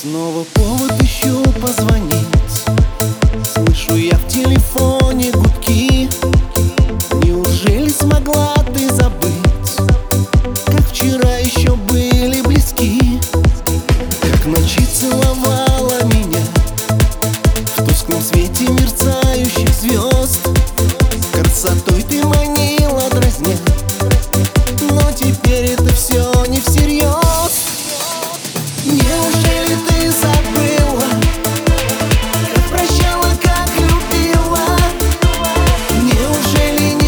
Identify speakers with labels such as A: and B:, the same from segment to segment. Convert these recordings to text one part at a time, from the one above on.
A: Снова повод ищу позвонить. Слышу я в телефоне гудки. Неужели смогла ты забыть, как вчера еще были близки? Как ночи целовала меня в тусклом свете мерцающих звезд. Красотой ты манила, дразня, но теперь это все не всерьез. Неужели ты забыла, как прощала, как любила? Неужели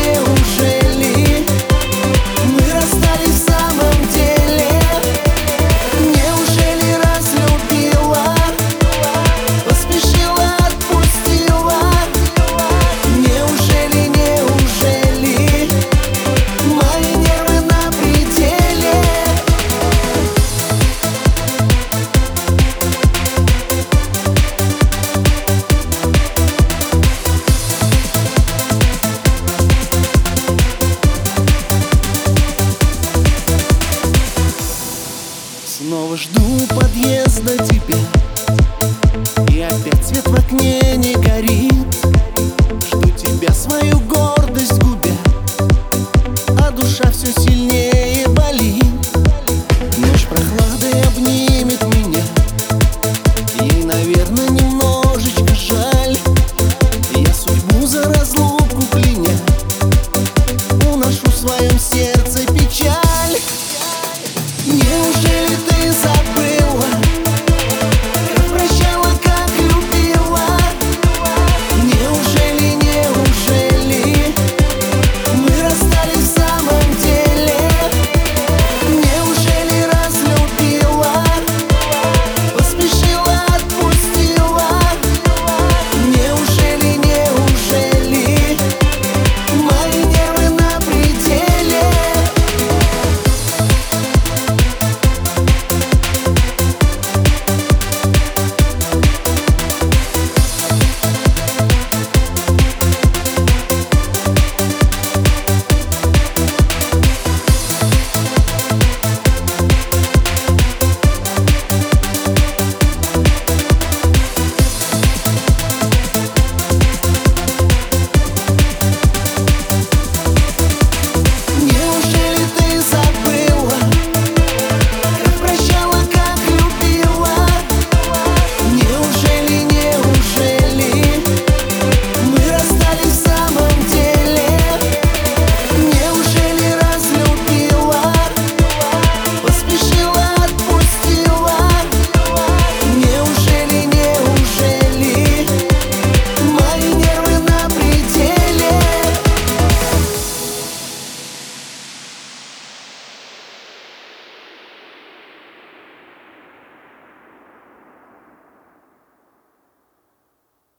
A: мы расстались в самом деле? Неужели разлюбила, поспешила, отпустила? Неужели мои нервы на пределе? Снова жду подъезда тебя, и опять свет в окне не горит. Жду тебя, свою гордость губя, а душа все сильнее болит.